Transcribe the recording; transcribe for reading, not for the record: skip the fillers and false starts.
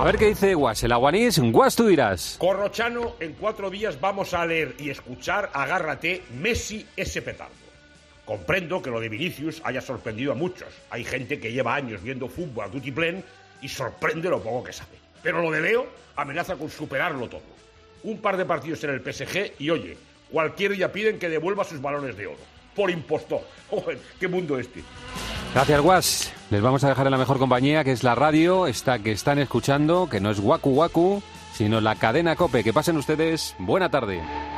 A ver qué dice Guas, el aguanís. Guas, tú dirás. Corrochano, en 4 días vamos a leer y escuchar, agárrate, Messi ese petardo. Comprendo que lo de Vinicius haya sorprendido a muchos. Hay gente que lleva años viendo fútbol a tutiplén y sorprende lo poco que sabe. Pero lo de Leo amenaza con superarlo todo. Un par de partidos en el PSG y, oye, cualquier día piden que devuelva sus balones de oro. Por impostor. Joder, qué mundo este. Gracias, Guas. Les vamos a dejar en la mejor compañía, que es la radio, esta que están escuchando, que no es Waku Waku, sino la cadena COPE. Que pasen ustedes buena tarde.